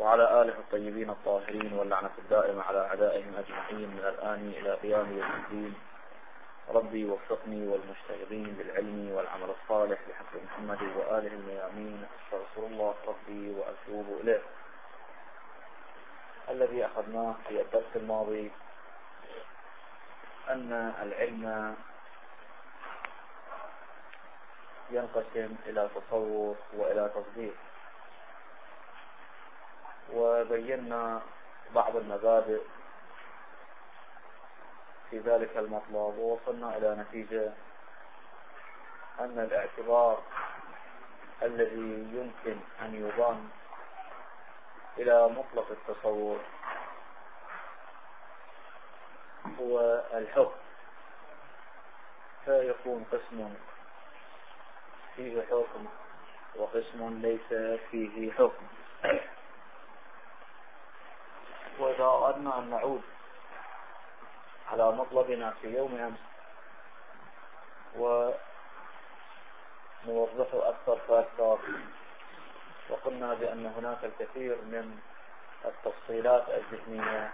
وعلى آله الطيبين الطاهرين واللعنة الدائمة على أعدائهم أجمعين من الآن إلى قيام يوم الدين. ربي وفقني والمجتهدين بالعلم والعمل الصالح بحق محمد وآله الميامين. أستغفر الله ربي وأتوب إليه. الذي أخذناه في الدرس الماضي أن العلم ينقسم إلى تصور وإلى تصديق، وبينا بعض المبادئ في ذلك المطلب، ووصلنا إلى نتيجة أن الاعتبار الذي يمكن أن يضم إلى مطلق التصور هو الحكم، فيكون قسم فيه حكم وقسم ليس فيه حكم. وإذا أردنا أن نعود على مطلبنا في يوم أمس ونوضحه أكثر فأكثر، وقلنا بأن هناك الكثير من التفصيلات الذهنية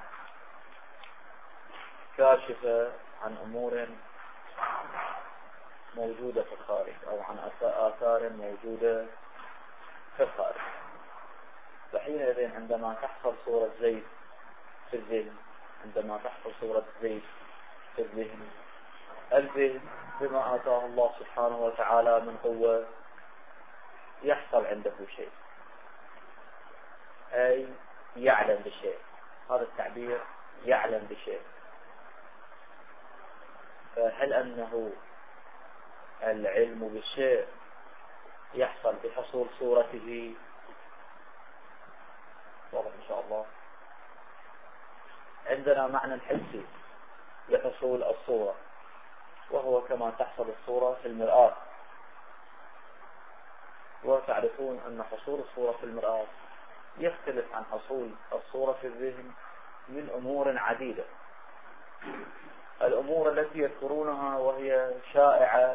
كاشفة عن أمور موجودة في الخارج أو عن آثار موجودة في الخارج. فحينئذ عندما تحصل صورة زيد في الذهن، عندما تحصل صورة زيد في الذهن، الذهن بما آتاه الله سبحانه وتعالى من قوة يحصل عنده شيء، أي يعلم بشيء. هذا التعبير يعلم بشيء. فهل أنه العلم بالشيء يحصل بحصول صورته؟ واضح إن شاء الله. عندنا معنى حسي لحصول الصورة، وهو كما تحصل الصورة في المرآة. وتعرفون أن حصول الصورة في المرآة يختلف عن حصول الصورة في الذهن من أمور عديدة. الأمور التي يذكرونها وهي شائعة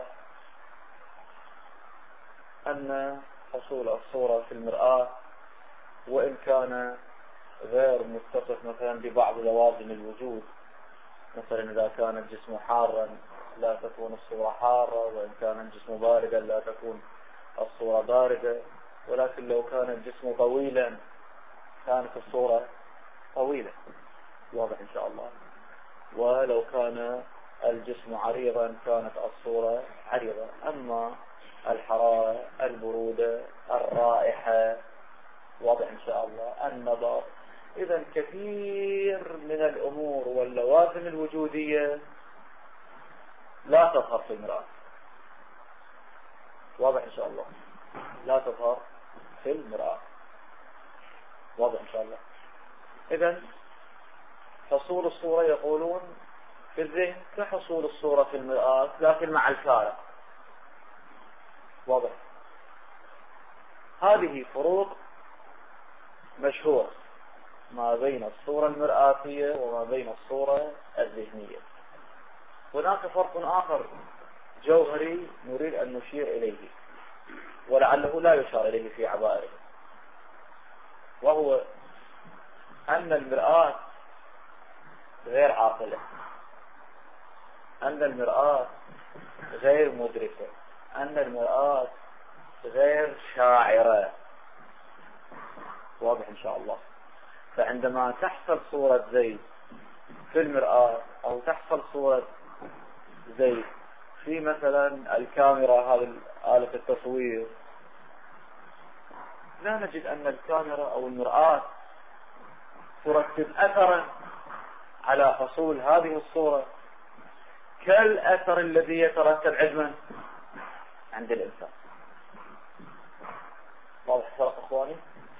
أن حصول الصورة في المرآة وإن كان غير متصف مثلا ببعض لوازم الوجود، مثلا إذا كان الجسم حارا لا تكون الصورة حارة، وإن كان الجسم باردا لا تكون الصورة باردة، ولكن لو كان الجسم طويلا كانت الصورة طويلة. واضح إن شاء الله. ولو كان الجسم عريضا كانت الصورة عريضة. أما الحرارة، البرودة، الرائحة، واضح إن شاء الله، النظر، إذا كثير من الأمور واللوازم الوجودية لا تظهر في المرآة. واضح إن شاء الله، لا تظهر في المرآة. واضح إن شاء الله. إذا حصول الصورة يقولون في الذهن كحصول الصورة في المرآة، لكن مع الفارق. واضح. هذه فروق مشهورة ما بين الصورة المرآتية وما بين الصورة الذهنية. هناك فرق آخر جوهري نريد أن نشير إليه، ولعله لا يشار إليه في عبائره، وهو أن المرآة غير عاقلة، أن المرآة غير مدركة، أن المرآة غير شاعرة. واضح إن شاء الله. فعندما تحصل صورة زيد في المرآة، أو تحصل صورة زيد في مثلا الكاميرا، هذه آلة التصوير، لا نجد أن الكاميرا أو المرآة ترتب أثرا على حصول هذه الصورة كالأثر الذي يترتب علما عند الإنسان. واضح الفرق أخواني؟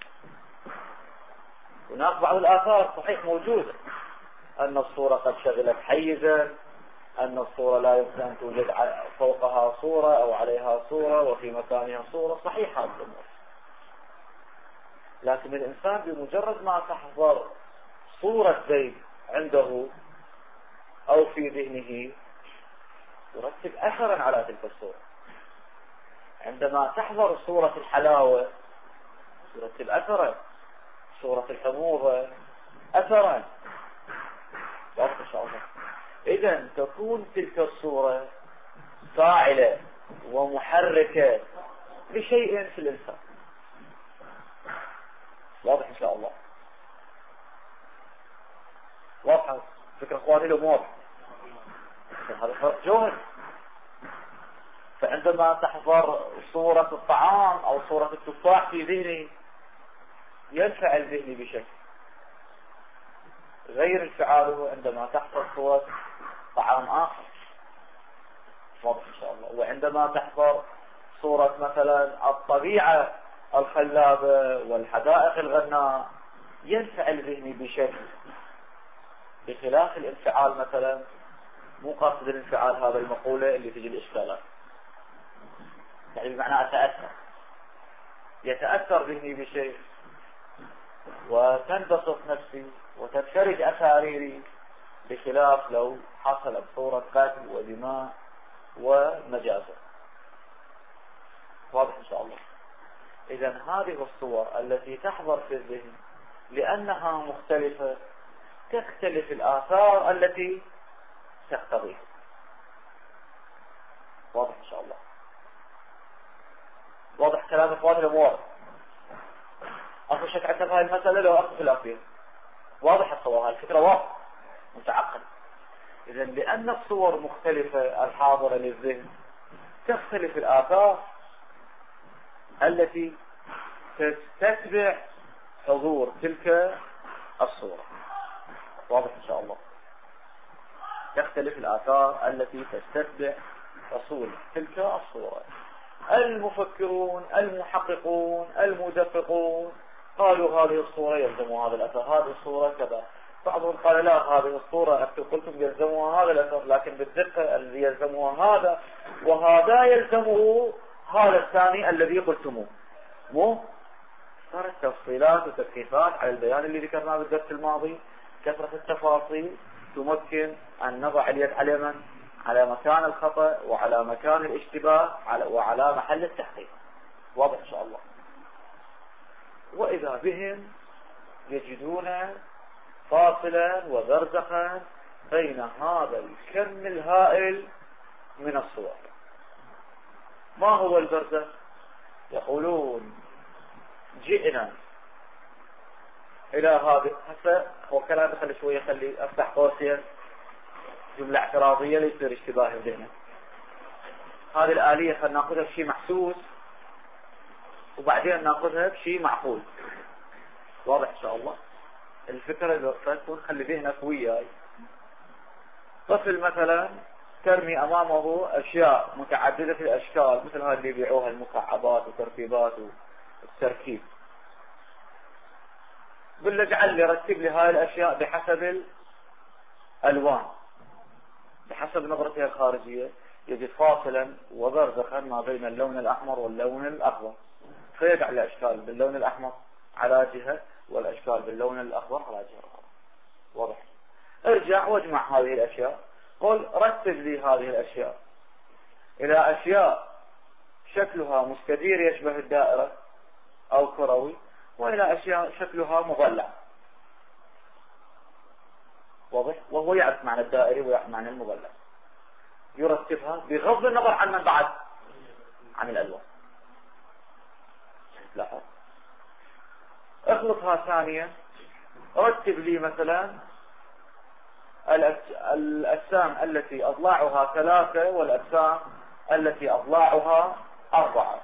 هناك بعض الآثار صحيح موجودة، أن الصورة قد شغلت حيزا، أن الصورة لا يمكن أن توجد فوقها صورة أو عليها صورة وفي مكانها صورة، صحيح هذا الأمور. لكن الإنسان بمجرد ما تحضر صورة زيد عنده أو في ذهنه يرتب أثرا على تلك الصورة. عندما تحضر صورة الحلاوة يرتب أثرا صورة الحموضة أثرا، واضح إن شاء الله. إذن تكون تلك الصورة فاعلة ومحركة لشيء في الإنسان، واضح إن شاء الله. واضحة فكرة اخواني الأمور، هذا فرق جوهري. فعندما تحضر صورة الطعام أو صورة التفاح في ذهني ينفعل ذهني بشكل غير انفعاله عندما تحضر صورة طعام آخر، واضح إن شاء الله. وعندما تحضر صورة مثلا الطبيعة الخلابة والحدائق الغناء ينفعل ذهني بشكل، بخلاف الانفعال مثلا، مو قاصد الانفعال هذا المقولة اللي تجي الإشكالات، يعني بمعنى أتأثر، يتأثر ذهني بشيء وتنبسط نفسي وتنفرج أساريري، بخلاف لو حصل بصورة قتل ودماء ومجازر، واضح إن شاء الله. إذن هذه الصور التي تحضر في الذهن لأنها مختلفة تختلف الآثار التي تقتضيها، واضح إن شاء الله. واضح كلام إخواني الأمور؟ أخذ شك عندك هاي المسألة لو أخذ في الأخير، واضح الصور، هاي الفكرة واضح متعقد. إذن لأن الصور مختلفة الحاضرة للذهن تختلف الآثار التي تتبع حضور تلك الصورة، واضح إن شاء الله. تختلف الآثار التي تتبع حصول تلك الصورة. المفكرون المحققون المدققون قالوا هذه الصورة يلزمها هذا الأثر، هذه الصورة كذا. بعضهم قال لا، هذه الصورة أنتم قلتم يلزمها هذا الأثر، لكن بالدقة الذي يلزمها هذا، وهذا يلزمه هذا الثاني الذي قلتموه. مو صارت تفصيلات وتدقيقات على البيان اللي ذكرناه بالدرس الماضي. كثرة التفاصيل تمكن أن نضع اليد على من؟ على مكان الخطأ وعلى مكان الاشتباه وعلى محل التحقيق، واضح إن شاء الله. وإذا بهم يجدون فاصلا وبرزخا بين هذا الكم الهائل من الصور. ما هو البرزخ؟ يقولون جئنا إلى هذا، هسه هو كلام خلي شوية، خلي أفتح قوسين، جملة اعتراضية ليصير اشتباه بيننا. هذه الآلية خلنا ناخذها بشيء محسوس وبعدين ناخذها بشيء معقول، واضح إن شاء الله. الفكرة تكون خلي ذهنك وياي. طفل مثلا ترمي أمامه أشياء متعددة الأشكال مثل هذه اللي يبيعوها المكعبات وتركيبات والتركيب، قل له اجعل لي رتب لي هاي الأشياء بحسب الألوان بحسب نظرتها الخارجية، يجد فاصلا وبرزخا ما بين اللون الأحمر واللون الأخضر، فيجعل الأشكال باللون الأحمر على جهة والأشكال باللون الأخضر على جهة أخرى، واضح. ارجع واجمع هذه الأشياء، قل رتب لي هذه الأشياء إلى أشياء شكلها مستدير يشبه الدائرة أو كروي، وإلى أشياء شكلها مضلع، واضح. وهو يعرف معنى الدائري ويعرف معنى المضلع، يرتبها بغض النظر عن من بعد عن الألوان. لاحظ. اخلطها ثانيا، رتب لي مثلا الأجسام التي أضلاعها 3 والأجسام التي أضلاعها 4.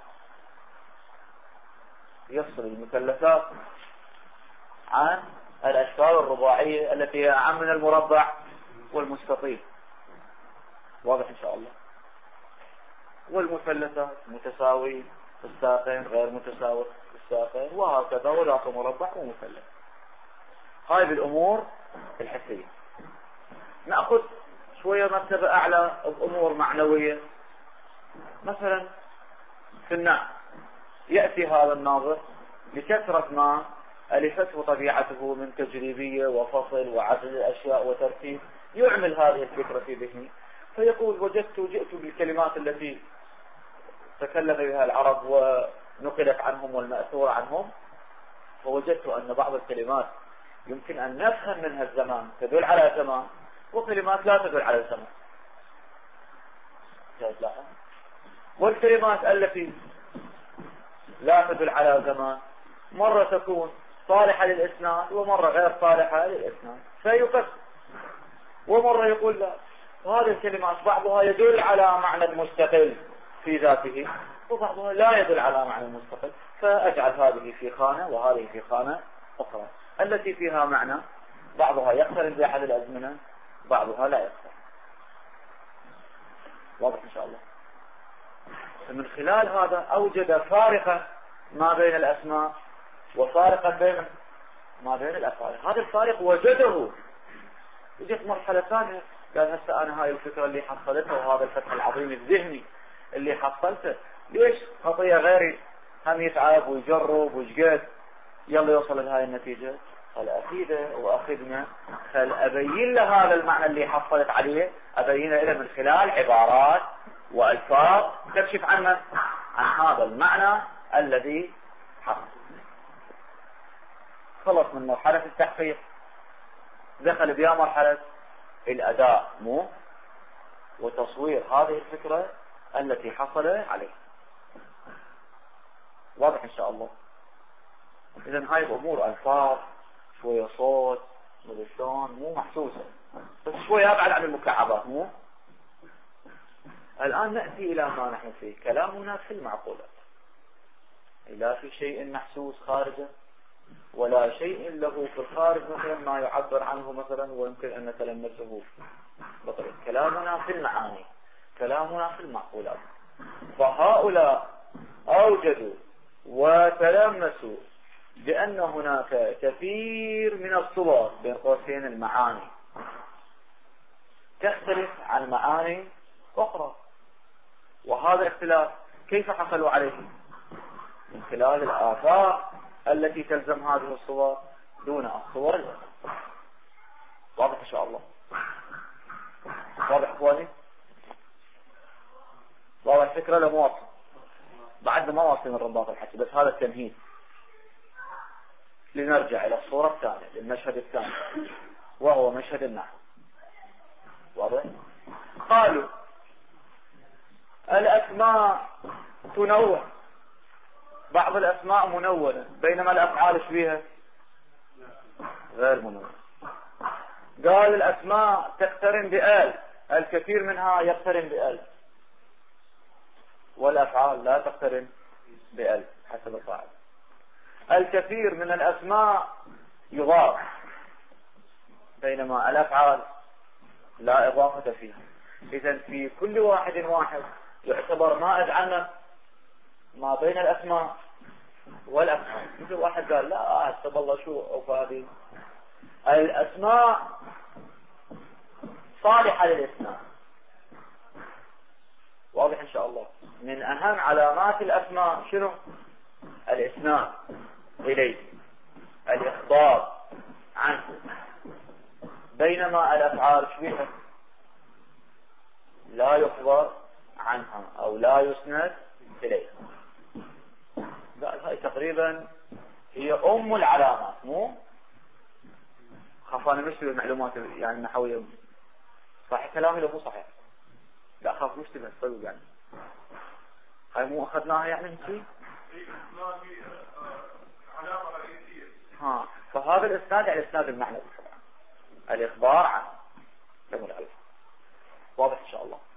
يفصل المثلثات عن الأشكال الرباعية التي هي أعم من المربع والمستطيل، واضح إن شاء الله. والمثلثات متساوي الساقين غير متساوي الساقين، وهكذا، وذاك مربع ومثلث. هاي بالأمور الحسية. نأخذ شوية مرتبة أعلى بأمور معنوية. مثلا في النعم يأتي هذا الناظر لكثرة ما ألفته طبيعته من تجريبية وفصل وعدد الأشياء وترتيب، يعمل هذه الفكرة في ذهني، فيقول جئت بالكلمات التي تكلم بها العرب ونقلت عنهم والمأثور عنهم، فوجدت أن بعض الكلمات يمكن أن نفهم منها الزمان، تدل على زمان، وكلمات لا تدل على الزمان. والكلمات التي لا تدل على زمان مرة تكون صالحة للإسناد ومرة غير صالحة للإسناد، فيقسم. ومرة يقول لا، هذه الكلمات بعضها يدل على معنى مستقل في ذاته، وبعضها لا يدل على معنى مستقل، فأجعل هذه في خانة وهذه في خانة أخرى. التي فيها معنى بعضها يقترن بأحد الأزمنة، بعضها لا يقترن. واضح إن شاء الله. من خلال هذا أوجد فارقا ما بين الأسماء وفارقا بين ما بين الأفعال. هذا الفارق وجده. وجدت مرحلة ثانية قال هسه أنا هاي الفكرة اللي حصلتها وهذا الفتح العظيم الذهني اللي حصلته، ليش خطية غيري هم يتعب ويجرب ويجقد يلا يوصل لهاي النتيجة؟ قال أفيده وأخذنا، قال أبين له هذا المعنى اللي حصلت عليه، أبين له من خلال عبارات وألفاظ تكشف عنه عن هذا المعنى الذي حصل. خلص من مرحلة التحقيق، دخل بها مرحلة الأداء وتصوير هذه الفكرة التي حصل عليه. واضح إن شاء الله. إذن هاي الأمور ألفاظ شوية صوت شلون مو محسوسة، بس شوية أبعد عن المكعبات الآن نأتي إلى ما نحن فيه. كلامنا في المعقولات، لا في شيء محسوس خارجه ولا شيء له في الخارج مثلا ما يعبر عنه مثلا ويمكن أن نتلمسه بطريق. كلامنا في المعاني، كلامنا في المعقولات. فهؤلاء أوجدوا وتلمسوا بأن هناك كثير من الصور بين قوسين المعاني تختلف عن معاني أخرى. وهذا الاختلاف كيف حصلوا عليه؟ من خلال الآثار التي تلزم هذه الصور دون الصور الأخرى. واضح إن شاء الله. واضح إخواني؟ واضح الفكرة لا مو واضح؟ بعد ما واصل من رباط الحكي، بس هذا التمهيد. لنرجع إلى الصورة الثانية، للمشهد الثاني، وهو مشهد النحو. واضح؟ قالوا الأسماء تنوع، بعض الأسماء منونة بينما الأفعال فيها غير منونة. قال الأسماء تقترن بآل، الكثير منها يقترن بآل، والأفعال لا تقترن بآل حسب القاعدة. الكثير من الأسماء يضاف بينما الأفعال لا إضافة فيها. إذن في كل واحد يعتبر ما أجعلنا ما بين الأسماء والأفعال. مثل واحد قال لا أحسب الله شو أفادي، الأسماء صالحة للإسناد. واضح إن شاء الله. من أهم علامات الأسماء شنو؟ الإسناد إليه، الإخبار عنه، بينما الأفعال شبيهة لا يخبر عنها أو لا يسند إليها. هاي تقريبا هي أم العلامات. مو خاف أنا مشتبه المعلومات يعني النحوية، صحيح كلامي لو مو صحيح؟ لا خاف مشتبه طيب يعني هاي مو أخذناها يعني شيء. فهذا الإسناد يعني إسناد المعنى الإخبار عنه لم الألف. واضح إن شاء الله.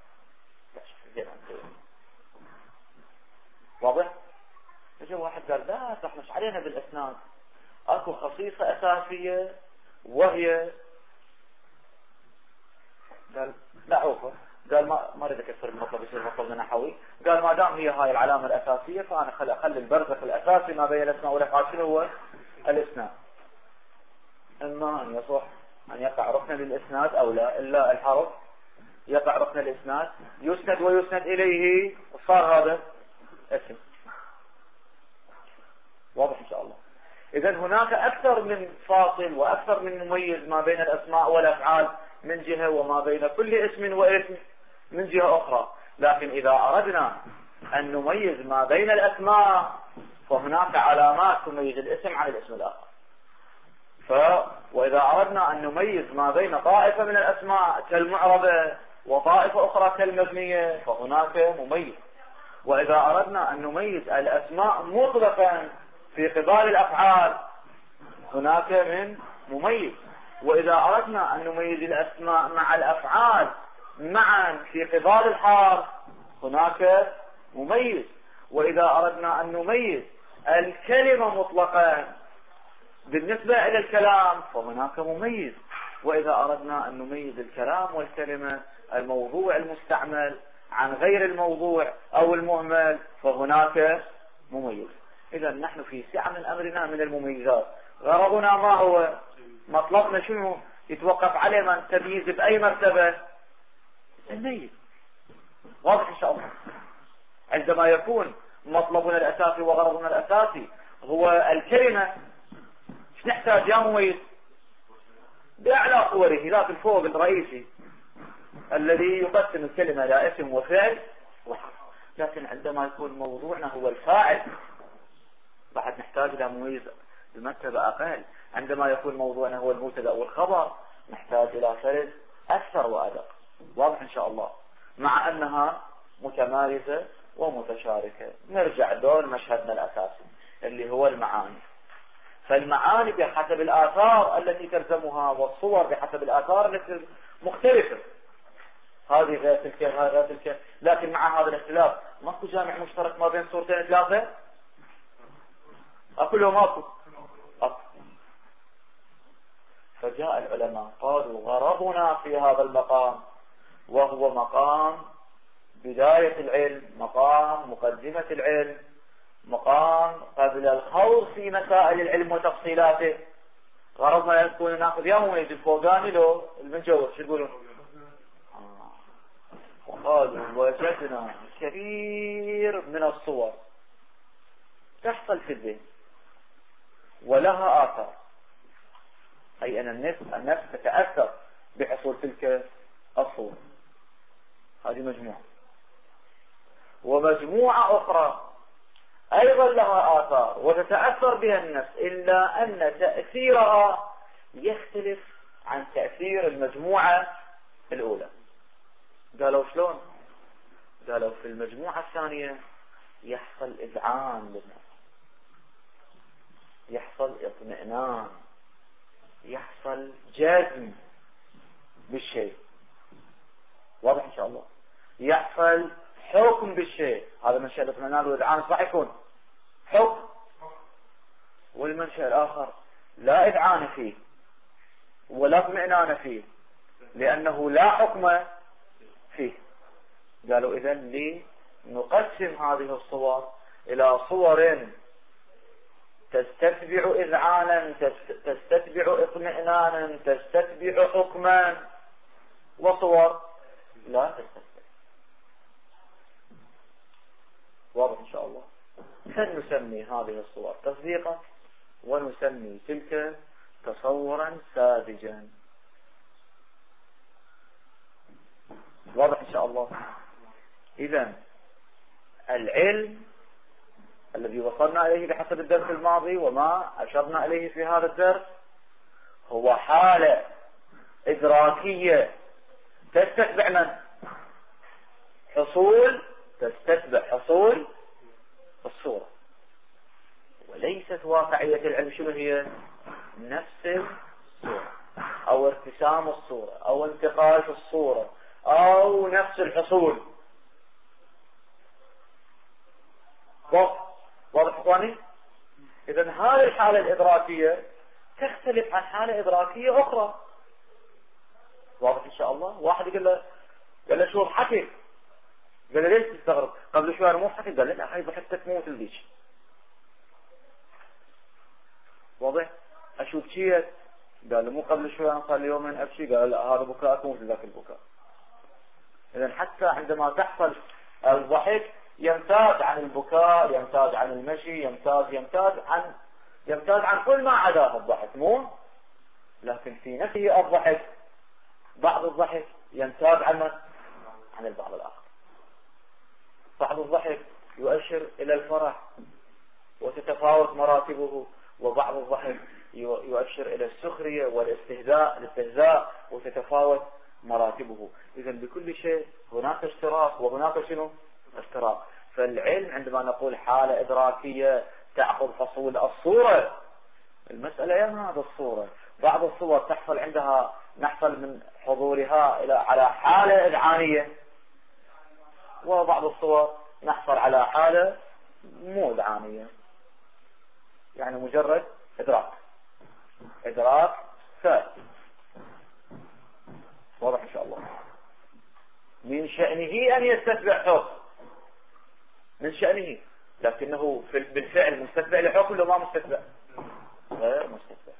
واضح؟ يجي واحد قال لا تحمش علينا بالإسناد، أكو خصيصة أساسية وهي قال لا عوفة، قال ما أريد أكثر المطلب يصير مطلب نحوي. قال ما دام هي هاي العلامة الأساسية فأنا أخلي البرزخ الأساسي ما بين الأسماء والأفعال شنو هو؟ الإسناد. إما أن يصح أن يقع ركنا للإسناد أو لا، إلا الحرف يقع ركن الإسناد يسند ويسند إليه وصار هذا اسم. واضح إن شاء الله. إذن هناك أكثر من فاصل وأكثر من مميز ما بين الأسماء والأفعال من جهة، وما بين كل اسم واسم من جهة أخرى. لكن إذا أردنا أن نميز ما بين الأسماء فهناك علامات تميز الاسم عن الاسم الآخر. وإذا أردنا أن نميز ما بين طائفة من الأسماء كالمعربة وطائفة أخرى كالمبنية فهناك مميز. وإذا أردنا أن نميز الأسماء مطلقا في قبال الأفعال هناك من مميز. وإذا أردنا أن نميز الأسماء مع الأفعال معا في قبال الحال هناك مميز. وإذا أردنا أن نميز الكلمة مطلقا بالنسبة إلى الكلام فهناك مميز. وإذا أردنا أن نميز الكلام والكلمة الموضوع المستعمل عن غير الموضوع أو المهمل فهناك مميز. إذا نحن في سعة من أمرنا من المميزات. غرضنا ما هو؟ مطلبنا شنو؟ يتوقف عليه من تمييز بأي مرتبة؟ الميز. واضح إن شاء الله. عندما يكون مطلبنا الأساسي وغرضنا الأساسي هو الكلمة ايش نحتاج يا مميز؟ بأعلى صوره، لكن فوق الرئيسي الذي يقسم الكلمة إلى اسم وفعل وحرف. لكن عندما يكون موضوعنا هو الفاعل بعد نحتاج إلى مميز بمرتبة أقل. عندما يكون موضوعنا هو المبتدأ والخبر نحتاج إلى فرد أكثر وأدق. واضح إن شاء الله. مع أنها متمارسة ومتشاركة. نرجع دور مشهدنا الأساسي اللي هو المعاني. فالمعاني بحسب الآثار التي تلزمها والصور بحسب الآثار التي مختلفة. هذه غير تلك هذه غير تلك. لكن مع هذا الاختلاف ماكو جامع مشترك ما بين صورتين ثلاثة؟ أقول لهم ماكو. فجاء العلماء قالوا غرضنا في هذا المقام وهو مقام بداية العلم، مقام مقدمة العلم، مقام قبل الخوض في مسائل العلم وتفصيلاته. غرضنا يكون ناخذ يا مميز الفوقاني لو المنجوز شو يقولون؟ وقالوا وجدنا كثير من الصور تحصل في الذهن ولها آثار، أي أن النفس تتأثر بحصول تلك الصور. هذه مجموعة. ومجموعة أخرى أيضا لها آثار وتتأثر بها النفس، إلا أن تأثيرها يختلف عن تأثير المجموعة الأولى. قالوا شلون؟ قالوا في المجموعة الثانية يحصل إذعان للنفس، يحصل اطمئنان، يحصل جزم بالشيء. واضح إن شاء الله. يحصل حكم بالشيء. هذا منشأ الاطمئنان والإذعان صح يكون حكم. والمنشأ الآخر لا إذعان فيه ولا اطمئنان فيه لأنه لا حكم فيه. قالوا إذن لنقسم هذه الصور إلى صور تستتبع إذعانا، تستتبع اطمئنانا، تستتبع حكما، وصور لا تستتبع. واضح إن شاء الله. فنسمي هذه الصور تصديقا ونسمي تلك تصورا ساذجا. واضح إن شاء الله. إذن العلم الذي وصلنا إليه بحسب الدرس الماضي وما أشرنا إليه في هذا الدرس هو حالة إدراكية تستتبع من؟ تستتبع حصول الصورة، وليست واقعية العلم. شنو هي؟ نفس الصورة أو ارتسام الصورة أو انتقاش الصورة أو نفس الحصول. واضح إخواني؟ إذن هذه الحالة الإدراكية تختلف عن حالة إدراكية أخرى. واضح إن شاء الله. واحد قال له شو حكي؟ قال له ليش تستغرب؟ قبل شوي أنا مو حكي. قال له لا هاي ضحكتك تموت الذيك. واضح؟ أشوف شيء. قال له مو قبل شوي أنا صار لي يومين أبكي. قال لا هذا بكاء تموت ذاك البكاء. إذن حتى عندما تحصل الضحك يمتاز عن البكاء، يمتاز عن المشي، يمتاز عن كل ما عداه الضحك. مو لكن في نفسه الضحك بعض الضحك يمتاز عن البعض الآخر. بعض الضحك يؤشر إلى الفرح تتفاوت مراتبه، وبعض الضحك يؤشر إلى السخرية والاستهزاء وتتفاوت مراتبه. إذا بكل شيء هناك اشتراك وهناك شنو؟ اشتراك. فالعلم عندما نقول حالة إدراكية تأخذ فصول الصورة، المسألة يا هذا الصورة، بعض الصور تحصل عندها نحصل من حضورها على حالة إذعانية، وبعض الصور نحصل على حالة مو إذعانية، يعني مجرد إدراك ثابت. واضح إن شاء الله. من شأنه أن يستتبع حكم، من شأنه، لكنه بالفعل مستتبع لحكم ولا ما مستتبع؟ غير مستتبع.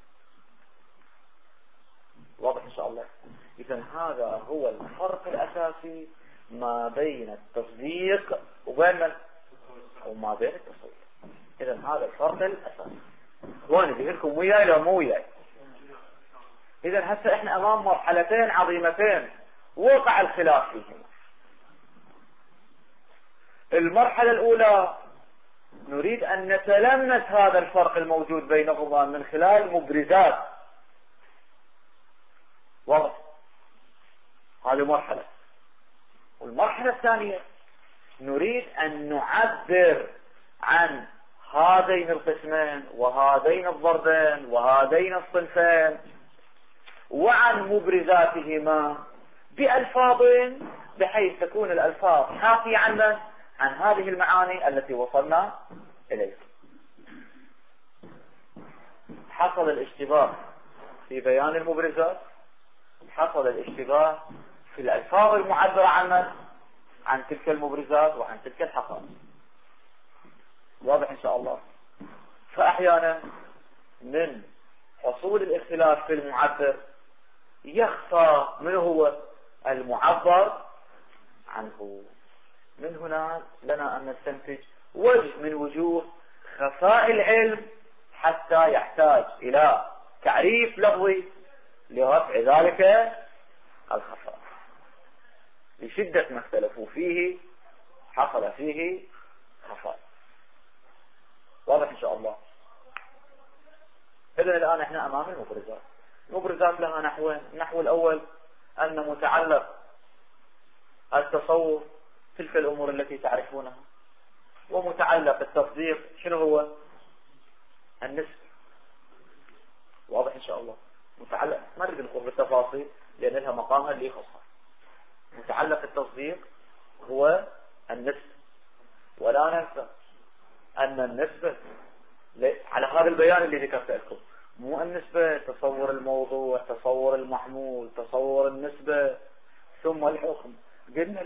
واضح إن شاء الله. إذن هذا هو الفرق الأساسي ما بين التصديق وما بين التصوير. إذن هذا الفرق الأساسي. وانا بيقولكم وياي لو مو وياي. إذن هسه إحنا أمام مرحلتين عظيمتين وقع الخلاف فيهما. المرحلة الأولى نريد أن نتلمس هذا الفرق الموجود بينهما من خلال مبرزات. واضح؟ هذه مرحلة. والمرحلة الثانية نريد أن نعبر عن هذين القسمين وهذين الضربين وهذين الصنفين وعن مبرزاتهما بألفاظ بحيث تكون الألفاظ حاكية عن هذه المعاني التي وصلنا إليها. حصل الاشتباه في بيان المبرزات، حصل الاشتباه في الألفاظ المعبرة عن تلك المبرزات وعن تلك الحقائق. واضح إن شاء الله. فأحيانا من حصول الاختلاف في المعبر يخفى من هو المعبر عنه. من هنا لنا أن نستنتج وجه من وجوه خفاء العلم حتى يحتاج إلى تعريف لفظي لرفع ذلك الخفاء. لشدة ما اختلفوا فيه حصل فيه خفاء. واضح إن شاء الله. إذن الآن إحنا أمام المبرزات. المبرزات لها نحوين. النحو الأول أن متعلق التصور تلك الأمور التي تعرفونها، ومتعلق التصديق شنو هو؟ النسبة. واضح إن شاء الله. متعلق ما نريد نقول بالتفاصيل لأن لها مقامها اللي يخصها. متعلق التصديق هو النسبة، ولا ننسى أن النسبة على هذا البيان اللي ذكرت لكم مو النسبة تصور الموضوع، تصور المحمول، تصور النسبة ثم الحكم. قلنا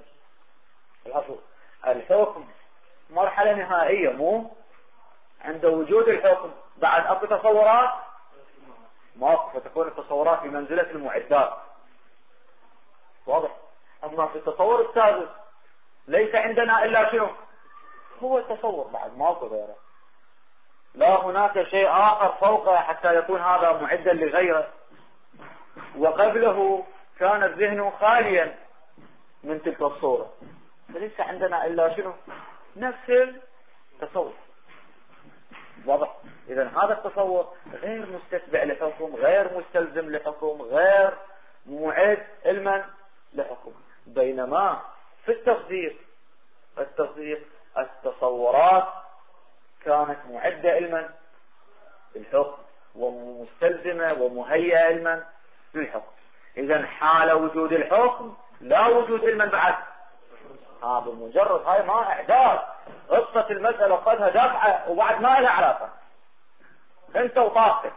الحكم مرحلة نهائية، مو عند وجود الحكم بعد أكو تصورات ماكو، فتكون التصورات في منزلة المعدات. واضح. أما في التصور السادس ليس عندنا إلا شنو؟ هو التصور، بعد ماكو غيره، لا هناك شيء آخر فوقه حتى يكون هذا معدا لغيره، وقبله كان الذهن خاليا من تلك الصورة، فليس عندنا إلا شنو؟ نفس التصور. واضح. إذن هذا التصور غير مستتبع لحكم، غير مستلزم لحكم، غير معد علما لحكم. بينما في التصديق التصورات كانت معدة علما للحكم ومستلزمة ومهيئة علما للحكم. إذن حال وجود الحكم لا وجود علما بعد. بمجرد هاي ما إعداد قصة المسألة قدها دفعة وبعد ما لها علاقة انت وطاقتك.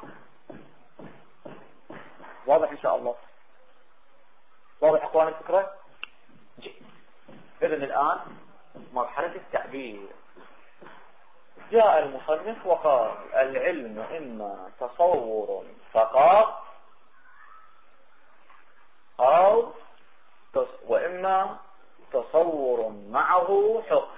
واضح ان شاء الله. واضح اخوان الفكرة. اذن الان مرحلة التعبير. جاء المصنف وقال العلم اما تصور فقط او واما تصور معه حكم.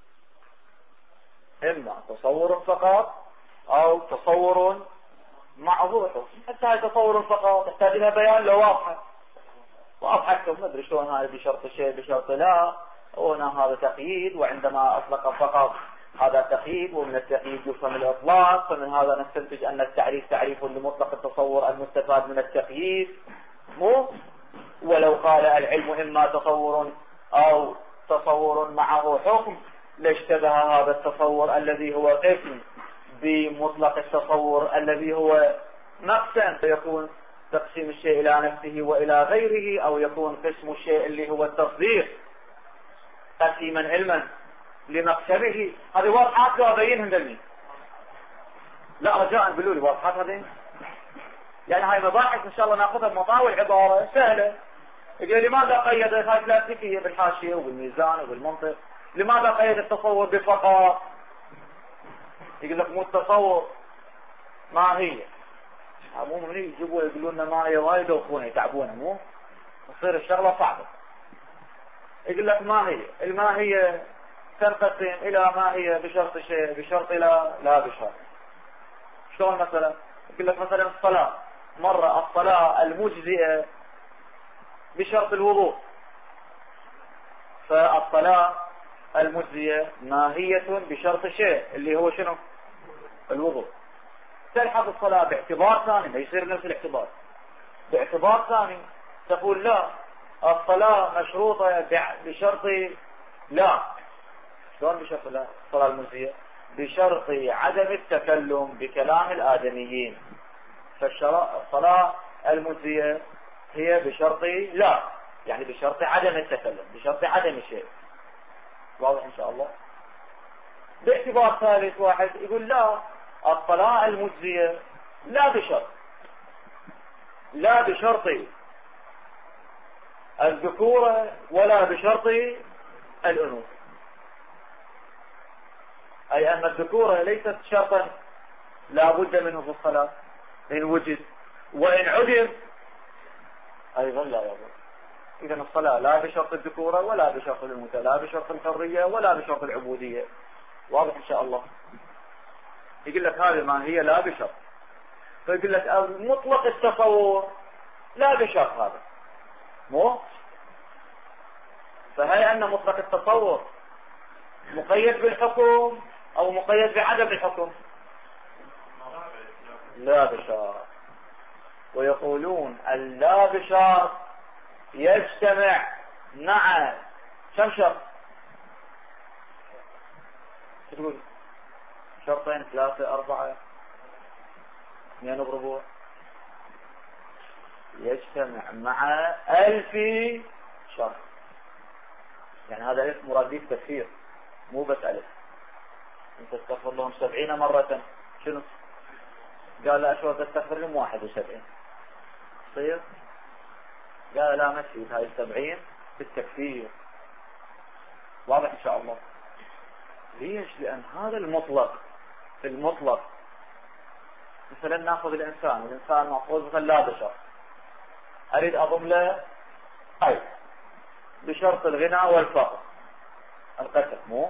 اما تصور فقط او تصور معه حكم. حتى هاي تصور فقط تحتاج الى بيان لو واضحة ما ادري شلون هاي بشرط شيء بشرط لا، وهنا هذا تقييد، وعندما اطلق فقط هذا تقييد، ومن التقييد يفهم الإطلاق، فمن هذا نستنتج أن التعريف تعريف لمطلق التصور المستفاد من التقييد. مو ولو قال العلم إما تصور أو تصور معه حكم لاشتبه هذا التصور الذي هو قسم بمطلق التصور الذي هو نقسم، فيكون تقسيم الشيء إلى نفسه وإلى غيره، أو يكون قسم الشيء اللي هو التصديق تقسيما علما لمقسمه. هذه واضحات لا أبينهم دلني، لا رجاء قولوا لي واضحات هذه، يعني هاي مباحث إن شاء الله نأخذها بمطاول عبارة سهلة. يقول لماذا قيد هاي كلاسيكية بالحاشية وبالميزان وبالمنطق؟ لماذا قيد التصور بفقط؟ يقول لك مو التصور ما هي، مو من يجيبوا يقولون لنا ما هي وايد وخونه يتعبونه، مو تصير الشغلة صعبة. يقول لك ما هي الماهية تنقسم إلى ماهية بشرط شيء بشرط لا بشرط. شلون مثلا؟ يقول لك مثلا الصلاة، مرة الصلاة المجزئة بشرط الوضوء، فالصلاة المجزية ماهية بشرط شيء اللي هو شنو؟ الوضوء. تلحظ الصلاة باعتبار ثاني، ما يصير نفس الاعتبار، باعتبار ثاني تقول لا الصلاة مشروطة بشرط لا. شلون بشرط لا؟ الصلاة المجزية بشرط عدم التكلم بكلام الآدميين، فالصلاة المجزية هي بشرط لا، يعني بشرط عدم التكلم، بشرط عدم الشيء. واضح إن شاء الله؟ باعتبار ثالث واحد يقول لا الصلاة المجزية لا بشرط، لا بشرط الذكورة ولا بشرط الأنوثة، أي أن الذكورة ليست شرطا لا بد منه في الصلاة إن وجد، وإن عدم أيضا لا يضر. إذا الصلاة لا بشرط الذكورة ولا بشرط الأنوثة، لا بشرط الحرية ولا بشرط العبودية. واضح إن شاء الله؟ يقول لك هذه ما هي لا بشرط، فيقول لك مطلق التصور لا بشرط، هذا مو. فهي أن مطلق التصور مقيد بالحكم أو مقيد بعدم الحكم؟ لا بشرط. ويقولون اللا بشرط يجتمع مع كم شرط؟ تقول شرطين 3 4 2 بربع، يجتمع مع 1000 شرط. يعني هذا ألف مراديف كثير، مو بس ألف. انت تستغفر لهم 70 مرة، شنو؟ قال لا شو تستغفر لهم 71 تصير؟ قال لا مشي هاي 70 بالتكفير. واضح إن شاء الله؟ ليش؟ لأن هذا المطلق، في المطلق مثلا ناخذ الإنسان مأخوذ مثلا لا بشرط، أريد أضم له أي بشرط الغنى والفقر القتل، مو؟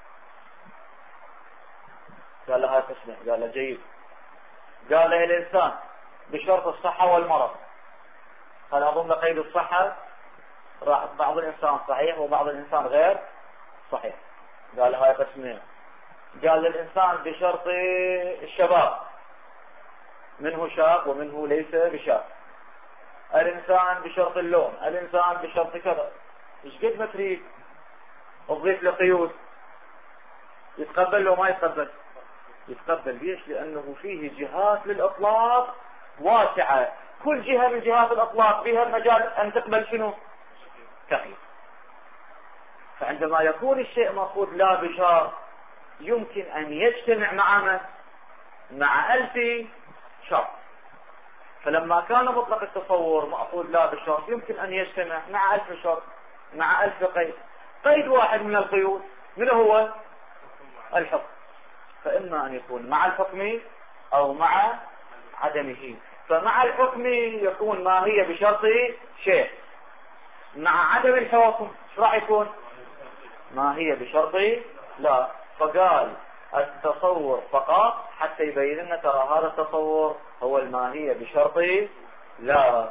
قال له هاي قسمه، قال له جيد. قال له الإنسان بشرط الصحة والمرض، قال أضم له قيد الصحة، راح بعض الإنسان صحيح وبعض الإنسان غير صحيح، قال له هاي قسمين. قال للإنسان بشرط الشباب، منه شاب ومنه ليس بشاب. الإنسان بشرط اللون، الإنسان بشرط كذا. إيش قد ما تريد تضيف له قيود، يتقبل لو ما يتقبل؟ يتقبل. ليش؟ لأنه فيه جهات للإطلاق واسعة، كل جهة من جهات الإطلاق فيها المجال أن تقبل شنو؟ تقييد. فعندما يكون الشيء مأخوذ لا بشرط يمكن أن يجتمع مع 1000 شرط. فلما كان مطلق التصور مأخوذ لا بشرط يمكن أن يجتمع مع 1000 شرط، مع 1000 قيد. قيد واحد من القيود من هو؟ الحكم. فإما أن يكون مع الحكم أو مع عدمه. فمع الحكم يكون ما هي بشرط شيء، مع عدم الحكم ايش راح يكون؟ ما هي بشرط لا. فقال التصور فقط حتى يبين لنا ترى هذا التصور هو الماهية بشرط لا.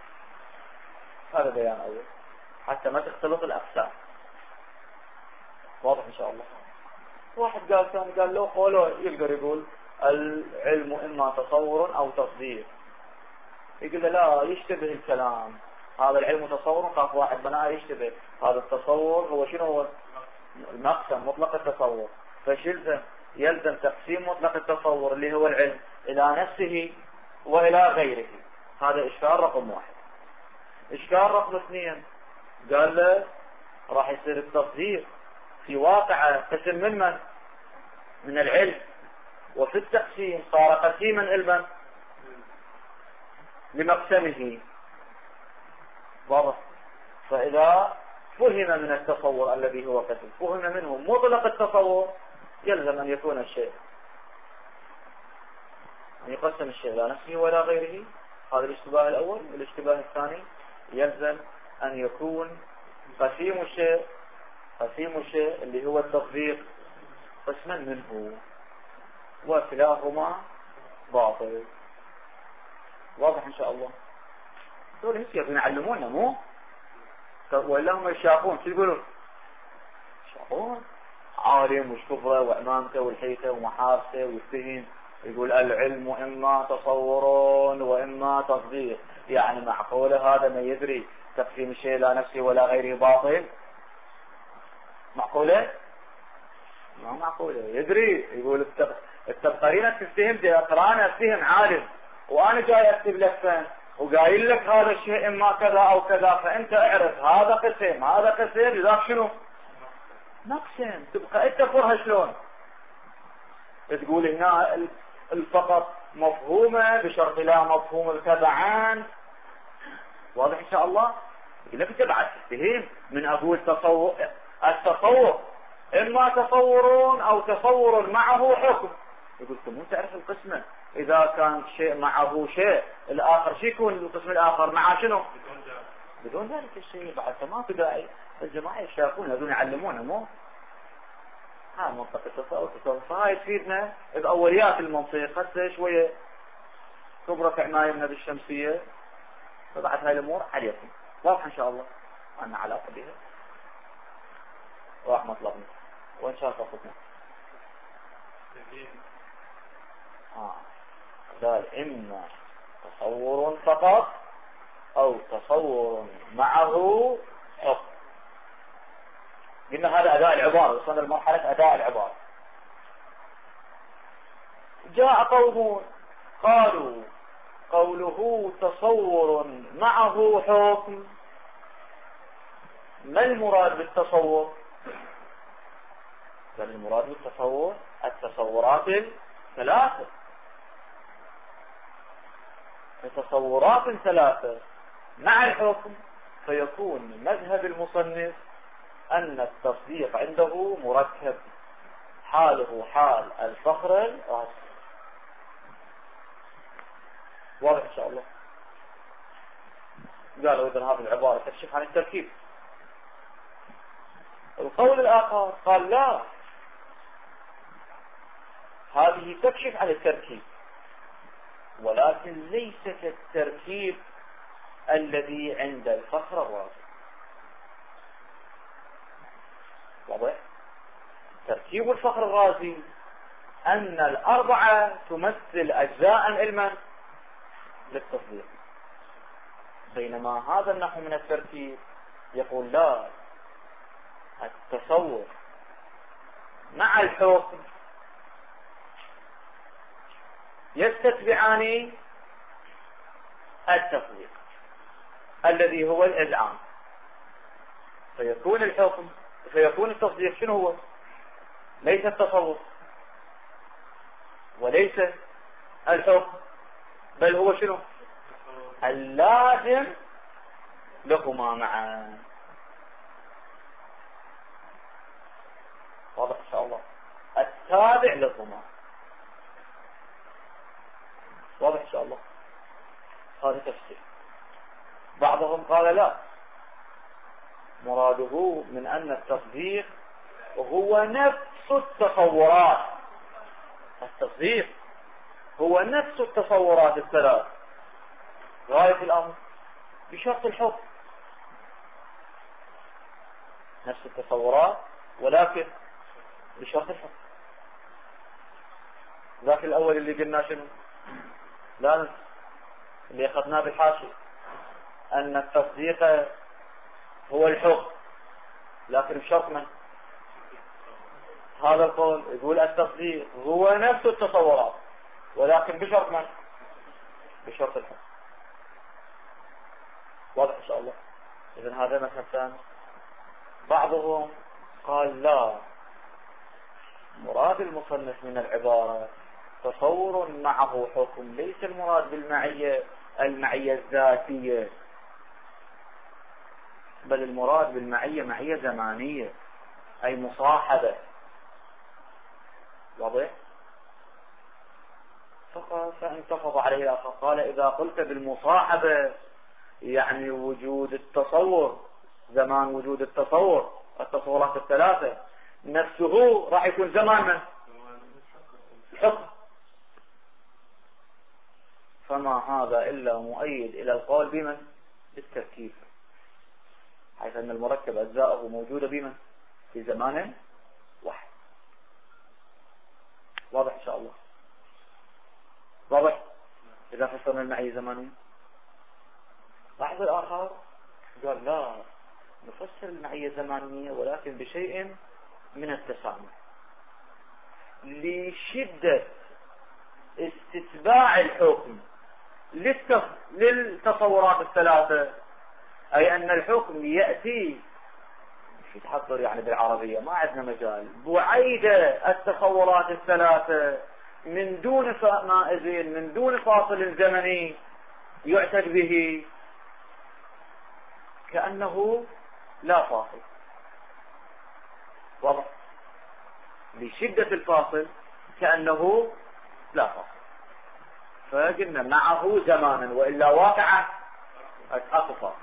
هذا بيان أول حتى ما تختلط الأقسام. واضح إن شاء الله. واحد قال ثاني قال له قوله يقدر يقول العلم إما تصور أو تصديق، يقول له لا يشتبه الكلام، هذا العلم تصور، خاف واحد بناء يشتبه، هذا التصور هو شنو هو؟ المقسم مطلق التصور، يلزم تقسيم مطلق التصور اللي هو العلم إلى نفسه وإلى غيره. هذا إشكال رقم واحد. إشكال رقم اثنين قال له راح يصير التصديق في واقع قسم من العلم، وفي التقسيم صار قسيما علما لمقسمه. واضح؟ فإذا فهم من التصور الذي هو قسم، فهم منه مطلق التصور، يلزم أن يكون الشيء، أن يقسم الشيء لا نفسه ولا غيره. هذا الاشتباه الأول. الاشتباه الثاني يلزم أن يكون قسيم الشيء اللي هو التصديق قسما منه، وكلاهما باطل. واضح إن شاء الله؟ دول هيك يبون يعلمونا مو؟ ولا هم يشافون؟ شو يقولون؟ يشافون عالم وش كبره وإمامته والحيثة ومحافظه ويفتهم، يقول العلم إما تصور وإما تصديق. يعني معقولة هذا ما يدري تقسيم الشيء لا نفسه ولا غيره باطل؟ معقولة؟ ما معقولة. يدري، يقول التبقرين تفتهم أقرانا افتهم عالم، وأنا جاي أكتب لك فهم وقايل لك هذا الشيء إما كذا أو كذا، فأنت اعرف هذا قسم هذا قسم، لذلك شنو؟ نقسم. تبقى أنت فرها شلون؟ تقول هنا الفقط مفهومة بشرط لا مفهوم التبعان. واضح إن شاء الله؟ يقول لك أنت بعد تفتهم من أقول التصور إما تصور أو تصور معه حكم. يقول مو تعرف القسمة، إذا كان شيء معه شيء الآخر شيء يكون القسم الآخر مع شنو؟ بدون ذلك الشيء. بعد ما في داعي الجماعة يشافون هذول يعلمونا مو؟ ها منطق التصور. فهاي تفيدنا بأوليات المنطق، هسه شوية كبرة عناية بالشمسية، فبعد هاي الأمور عليكم. واضح إن شاء الله؟ أنا علاقة بها راح مطلبنا وإن شاء الله خطنا. قال إما تصور فقط أو تصور معه حكم. قلنا هذا أداء العبارة، وصلنا لمرحلة أداء العبارة. جاء قوم قالوا قوله تصور معه حكم، ما المراد بالتصور؟ قال المراد بالتصور التصورات الثلاثة، التصورات الثلاثة مع الحكم. فيكون مذهب المصنف أن التصديق عنده مركب، حاله حال الفخر الراسي. واضح إن شاء الله؟ قالوا إذن هذه العبارة تكشف عن التركيب. القول الآخر قال لا، هذه تكشف عن التركيب، ولكن ليست التركيب الذي عند الفخر الرازي. واضح؟ تركيب الفخر الرازي أن الأربعة تمثل أجزاء علما للتصديق، بينما هذا النحو من التركيب يقول لا، التصور مع الحكم يستتبعان التصديق الذي هو الإذعان. فيكون الحكم، فيكون التصديق شنو هو؟ ليس التصور وليس الحكم، بل هو شنو؟ اللازم لهما معا. واضح إن شاء الله؟ التابع لهما. واضح إن شاء الله؟ هذا تفسير. بعضهم قال لا، مراده من أن التصديق هو نفس التصورات، التصديق هو نفس التصورات الثلاث غاية الأمر بشرط الحكم. نفس التصورات ولكن بشرط الحكم. ذاك الأول اللي قلنا شنو؟ لا ننسى اللي أخذناه بالحاشية أن التصديق هو الحكم، لكن بشرط من؟ هذا القول يقول التصديق هو نفس التصورات ولكن بشرط من؟ بشرط الحكم. واضح إن شاء الله. إذن هذا مثلا ثاني. بعضهم قال لا، مراد المصنف من العبارة تصور معه حكم، ليس المراد بالمعية المعية الذاتية، بل المراد بالمعية معية زمانية أي مصاحبة. واضح؟ فانتفض عليه الآخر قال إذا قلت بالمصاحبة يعني وجود التصور، زمان وجود التصور، التصورات الثلاثة نفسه راح يكون زمان من الحكم، فما هذا إلا مؤيد إلى القول بمن؟ بالتركيب، حيث أن المركب أجزاءه موجودة بمن؟ في زمان واحد. واضح إن شاء الله. واضح إذا فسرنا المعية زمانية. بعض الآخر قال لا، نفسر المعية زمانية ولكن بشيء من التسامح لشدة استتباع الحكم للتصورات الثلاثة، أي أن الحكم يأتي في تحضر يعني بالعربية ما عندنا مجال بعيدة التصورات الثلاثة من دون مائزين، من دون فاصل زمني يعتد به، كأنه لا فاصل. واضح؟ لشدة الفاصل كأنه لا فاصل، فقلنا معه زمانا وإلا واقعا أكو فاصل.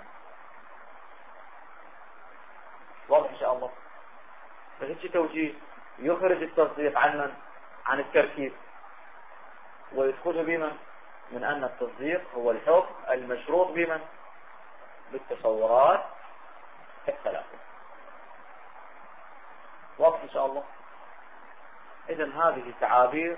واضح إن شاء الله. فهيك توجيه يخرج التصديق عن التركيب ويدخله بمن؟ من أن التصديق هو الحكم المشروط بمن؟ بالتصورات الثلاثة. واضح إن شاء الله. إذن هذه تعابير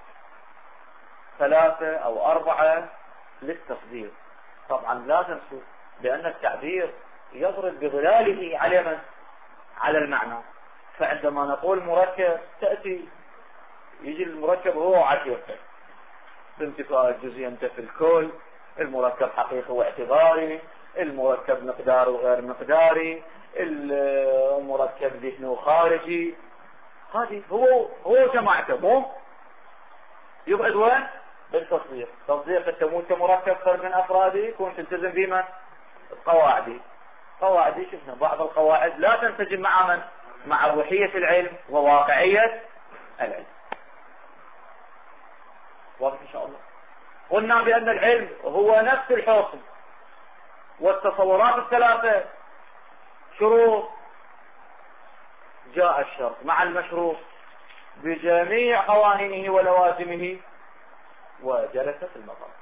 3 أو 4 للتصديق. طبعا لا تنسوا بأن التعبير يضرب بظلاله على من؟ على المعنى. فعندما نقول مركب تأتي يجي المركب هو عشيرته بانتفاء الجزئي ينتفي الكل، المركب حقيقي واعتباري، المركب مقداري وغير مقداري، المركب ذهني وخارجي. هذه هو جماعته مو يبعد وين؟ بالتصديق. تصديق التموت كمركب فرد من أفرادي يكون تلتزم بما؟ القواعدي. قواعدي شفنا بعض القواعد لا تنسجم مع من؟ مع روحية العلم وواقعية العلم. واضح إن شاء الله. قلنا بأن العلم هو نفس الحكم والتصورات الثلاثة شروط، جاء الشرط مع المشروط بجميع قوانينه ولوازمه وجلس في المقام.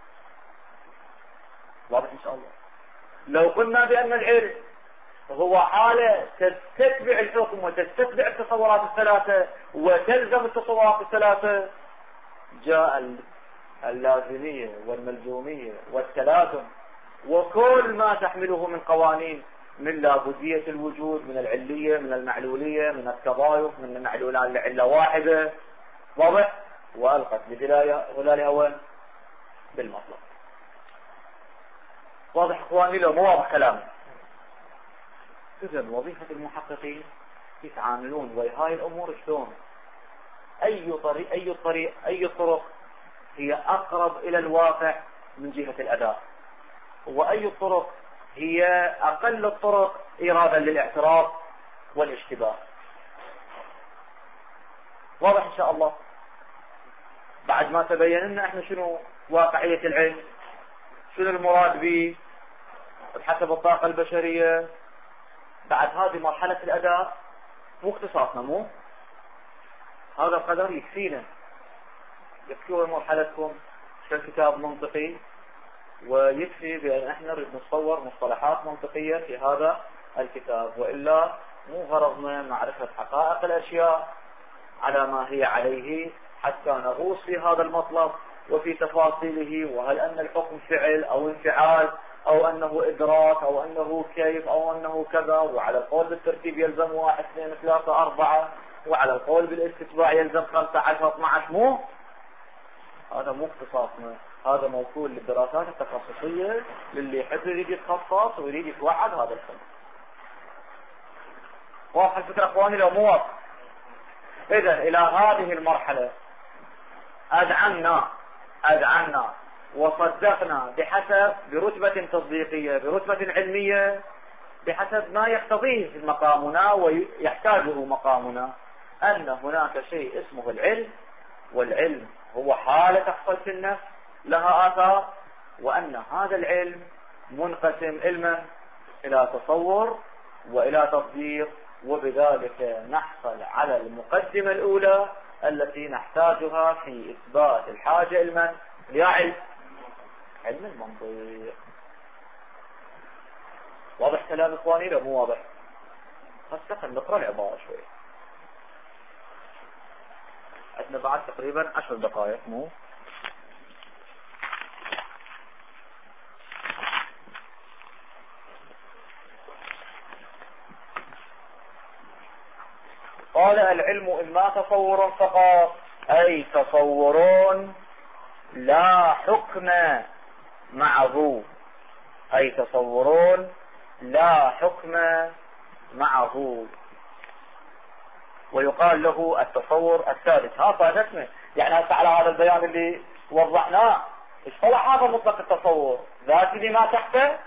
واضح إن شاء الله. لو قلنا بأن العلم هو حالة تتبع الحكم وتتبع التصورات الثلاثة وتلزم التصورات الثلاثة، جاء اللازمية والملزومية والتلازم وكل ما تحمله من قوانين، من لابدية الوجود، من العلية، من المعلولية، من التضايق، من المعلولان لعلة واحدة. واضح؟ وألقت بظلالها وين؟ بالمطلق. واضح إخواني لو مو واضح كلامي؟ إذن وظيفة المحققين يتعاملون وهاي الأمور شلون؟ أي طرق هي أقرب إلى الواقع من جهة الأداء، وأي الطرق هي أقل الطرق إرادة للاعتراض والاشتباه. واضح إن شاء الله. بعد ما تبين لنا احنا شنو واقعية العلم، شنو المراد به بحسب الطاقة البشرية، بعد هذه مرحلة الأداء مو اختصاصنا، مو هذا القدر يكفينا. يكفي مرحلتكم ككتاب منطقي، ويكفي بأن احنا نتصور مصطلحات منطقية في هذا الكتاب، وإلا مو غرضنا معرفة حقائق الأشياء على ما هي عليه حتى نغوص في هذا المطلب وفي تفاصيله، وهل أن الحكم فعل أو انفعال أو أنه إدراك أو أنه كيف أو أنه كذا، وعلى القول بالترتيب يلزم 1 2 3 4، وعلى القول بالاستتباع يلزم 15 12. مو هذا مو اختصاصنا، هذا موكول للدراسات التخصصية للي يحب يريد يتخصص ويريد يتوعد هذا الفن. واضح الفكرة اخواني لو مو واضح؟ اذا الى هذه المرحلة اذعنا وصدقنا برتبة تصديقية برتبة علمية بحسب ما يقتضيه مقامنا ويحتاجه مقامنا، ان هناك شيء اسمه العلم، والعلم هو حالة تحصل في النفس لها آثار، وأن هذا العلم منقسم علما إلى تصور وإلى تصديق، وبذلك نحصل على المقدمة الأولى التي نحتاجها في إثبات الحاجة علما لعلم علم المنطق. واضح كلام إخواني لو مو واضح؟ هسه نقرأ العبارة شوي، عندنا بعد تقريبا 10 دقائق. مو قال العلم إما تصور فقط، أي تصور لا حكم معه، أي تصور لا حكم معه، ويقال له التصور الثالث. ها فاتتنا يعني هسه على هذا البيان اللي وضحناه ايش طلع هذا مطلق التصور؟ ذاتي لما تحته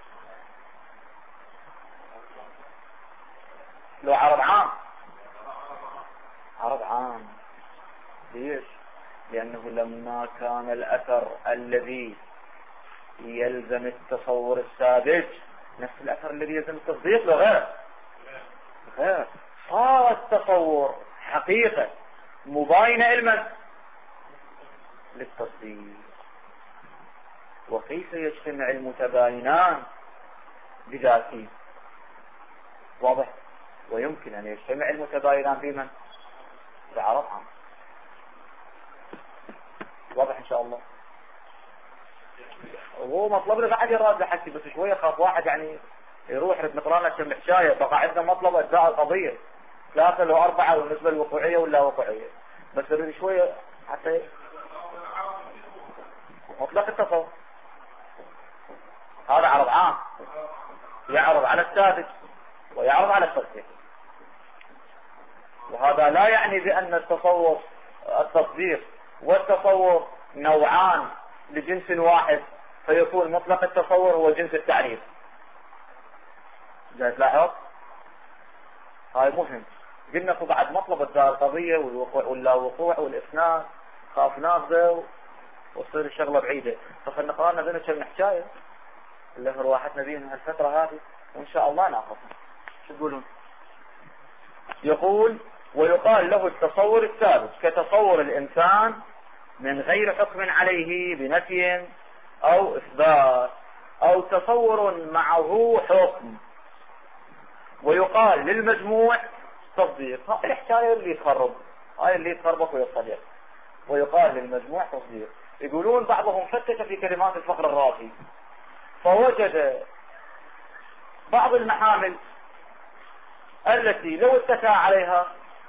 لو عرض عام. ليش؟ لأنه لما كان الأثر الذي يلزم التصور السابق نفس الأثر الذي يلزم التصديق غير صار التصور حقيقة مباينة علما للتصديق. وكيف يجتمع المتباينان بذاته؟ واضح؟ ويمكن أن يجتمع المتباينان بمن؟ بعرض عام. واضح إن شاء الله؟ وهو مطلبنا بعد يراد لحكي بس شوية خاف واحد يعني يروح نقرأ لنا كم حكاية، بقى عندنا مطلب أجزاء القضية 3 و 4 بالنسبة الوقوعية ولا وقوعية، بس يريد شوية حتى مطلق التصور. هذا عرض عام يعرض على الثابت ويعرض على التصديق، وهذا لا يعني بأن التصديق والتصور نوعان لجنس واحد فيكون مطلق التصور هو جنس التعريف. جاي تلاحظ؟ هاي مهم. قلنا بعد مطلب القضية والوقوع واللا وقوع والإثنان خاف ناخذه وتصير الشغلة بعيدة، فخلنا نقرأنا ذنب كم حكاية اللي رواحتنا بينا هالفترة هذه وإن شاء الله ناخذها. شو تقولون؟ يقول ويقال له التصور الثابت كتصور الإنسان من غير حكم عليه بنفي أو إثبات، أو تصور معه حكم. ويقال للمجموع تصديق. هاي الحكاية اللي تخرب، هاي اللي تخربك ويصدق. ويقال للمجموع تصديق. يقولون بعضهم فتش في كلمات الفخر الرازي فوجد بعض المحامل التي لو اتكى عليها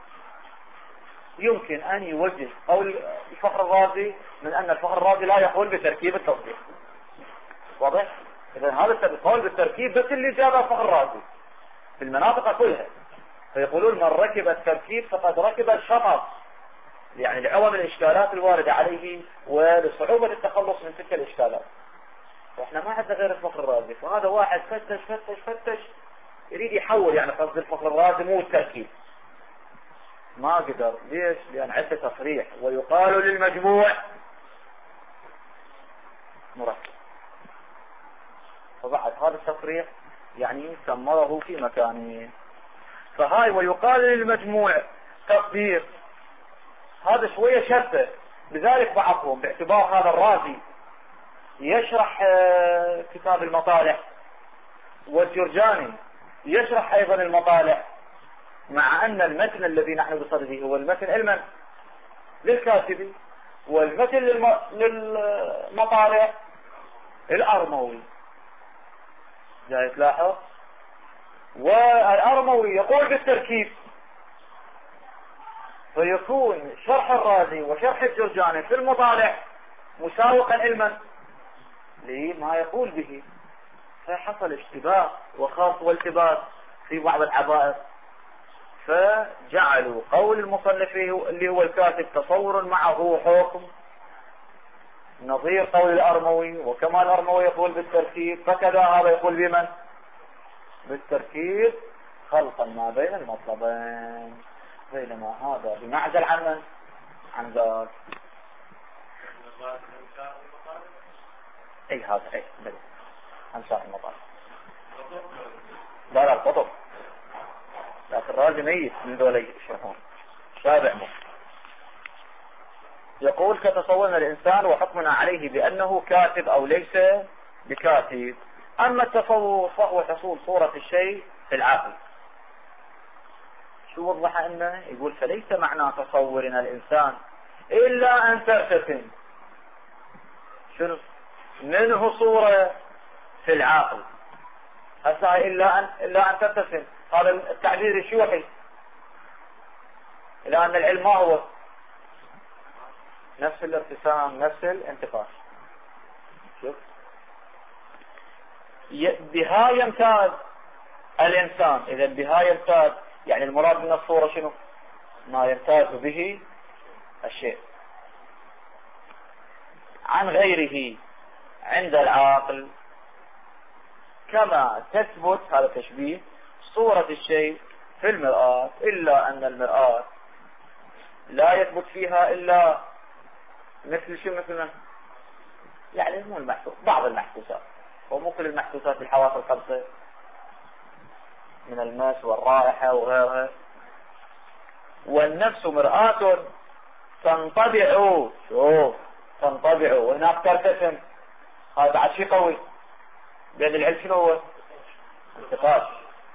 يمكن أن يوجه قول الفخر الرازي من أن الفخر الرازي لا يقول بتركيب التصديق. واضح؟ إذا هذا القول بالتركيب بس اللي جابه الفخر الرازي في المناطق كلها، فيقولون من ركب التركيب فقد ركب الشطط، يعني لعوض الإشكالات الواردة عليه ولصعوبة التخلص من تلك الإشكالات. وإحنا ما عندنا غير الفخر الرازي، فهذا واحد فتش يريد يحول، يعني قصد الفخر الرازي مو التركيب، ما قدر. ليش؟ لأن عنده تصريح ويقال للمجموع مركب، فبعد هذا التصريح يعني سمره في مكانه. فهاي ويقال للمجموع تصديق هذا شوية شتى، لذلك بعضهم باعتبار هذا الرازي يشرح كتاب المطالع والجرجاني يشرح أيضا المطالع مع أن المتن الذي نحن بصدده هو المتن علما للكاتب، والمتن للمطالع الأرموي. جاي تلاحظ؟ والأرموي يقول بالتركيب، فيكون شرح الرازي وشرح الجرجاني في المطالع مساوقا علما لما يقول به، فحصل اشتباه وخاص والتباس في بعض العبائر، فجعلوا قول المصنف اللي هو الكاتب تصور معه حكم نظير قول الأرموي، وكما الأرموي يقول بالتركيب فكذا هذا يقول بمن؟ بالتركيب، خلطا ما بين المطلبين، بينما هذا بمعزل عن من؟ عن ذاك. اي هذا اي بل عن شرح المطالب. لا القطب، لكن الراجل ميت من ذولي يشرحون شابع مو. يقول كتصورنا الإنسان وحكمنا عليه بأنه كاتب أو ليس بكاتب. أما التصور فهو حصول صورة الشيء في العقل. شو وضح أنه يقول فليس معنى تصورنا الإنسان إلا أن ترتسم شنو منه صورة في العقل. هسه إلا أن ترتسم، هذا التعبير الشيوعي، إلى أن العلم ما هو نفس الارتسام نفس الانتقاش. شوف بها يمتاز الإنسان، إذا بها يمتاز يعني المراد من الصورة شنو؟ ما يمتاز به الشيء عن غيره عند العاقل، كما تثبت هذا تشبيه صورة الشيء في المرآة، إلا أن المرآة لا يثبت فيها إلا مثل شو مثل يعني مو المحسوس، بعض المحسوسات، ومو كل المحسوسات الحواس الخمسة من المس والرائحة وغيرها. والنفس مرآة تنطبع، شوف تنطبع، وهناك ترتسم، هذا بعد شيء قوي، لأن العلم شنو هو؟ انتقاش